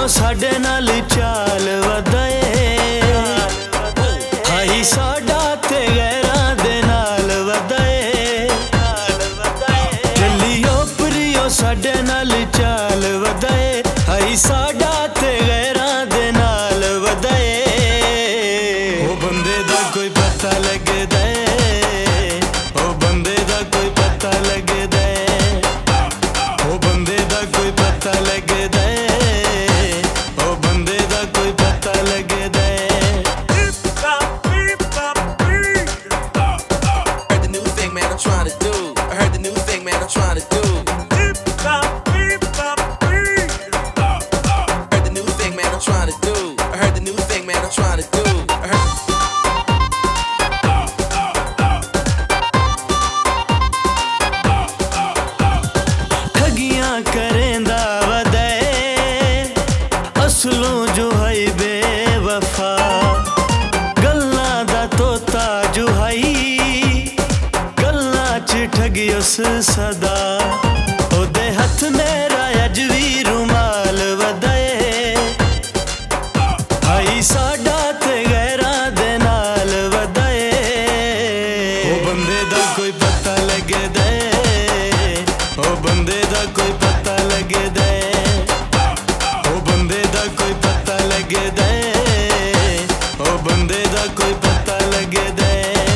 साडे नाल चाल वधाए हाई साडा ते गैरां दे नाल वधाए चलियो प्रियो साडे नाल चाल वधाए हाई साडा ते गैरां दे नाल वधाए ओ बंदे दा कोई पता लगदा ओ बंदे दा कोई पता लगदा ओ बंदे दा कोई पता लगदा Trying to do. Heard the new thing, man. I'm trying to do. I heard the new thing, man. I'm trying to do. ठगियां करेंदा वधाए असलों जो है बेवफा गल्लां दा तोता जो है गल्लां च ठगियोस सदा ओदे हथ मेरा अज भी रुमाल वधाए हाई साडा ते गैरां दे नाल वधाए ओ बंदे दा कोई पता लगदा ओ बंदे दा कोई पता लगदा ओ बंदे दा कोई पता लगदा ओ बंदे दा कोई पता लगदा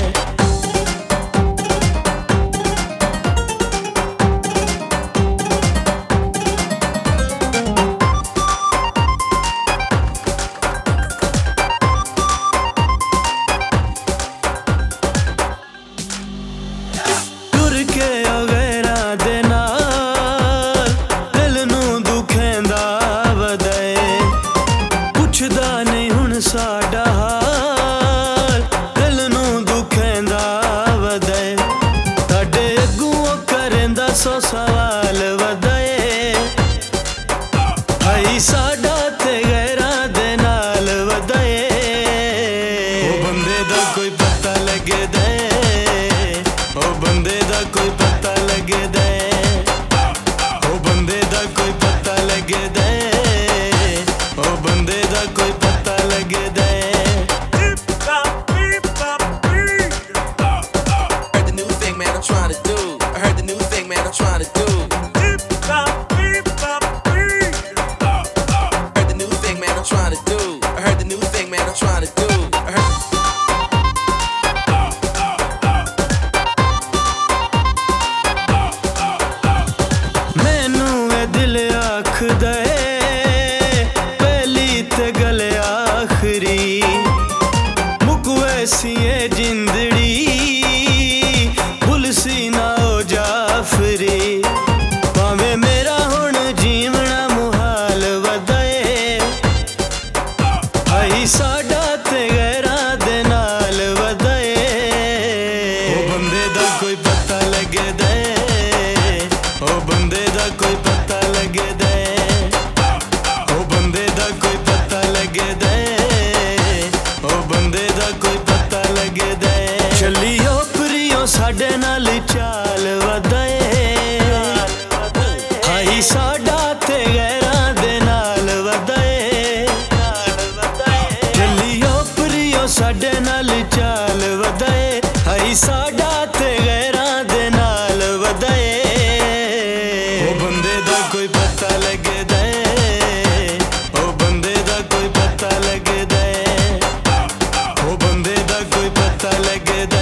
साडा हाल दिल नू दुखेंदा वधाए ताडे अगूं करेंदा सो सवाल वधाए हाई साडा ते गैरां दे नाल वधाए ओ बंदे दा कोई पता लगदा ओ बंदे दा कोई पता लगदा ओ बंदे दा कोई पता लगदा ओ बंदे दा कोई पता लगदा Heard the new thing, man. I'm trying to do. I heard the new thing, man. I'm trying to do. Heard the new thing, man. I'm trying to do. I heard the new thing, man. I'm trying to do. मैनू ए दिल आखदा पहली ते गल आखरी मुक वैसी ए जिंदड़ी भुलसी ना हो जाफरी भावें मेरा हुण जीवना मुहाल वधाए हाई साडा ते गैरां दे नाल वधाए ओ बंदे दा कोई पता लगदा ओ बंदे दा कोई पता लगदा ओ बंदे दा कोई पता लगदा ओ बंदे दा कोई पता लगदा चलियो प्रियो साडे नाल चाल वधाए हाई साडा ते गैरां दे नाल वधाए चलियो प्रियो साडे नाल चाल वधाए हाई साडा ते गैरां दे नाल वधाए ओ बंदे दा कोई पता लगदा ओ बंदे दा कोई पता लगदा ओ बंदे दा कोई पता लगदा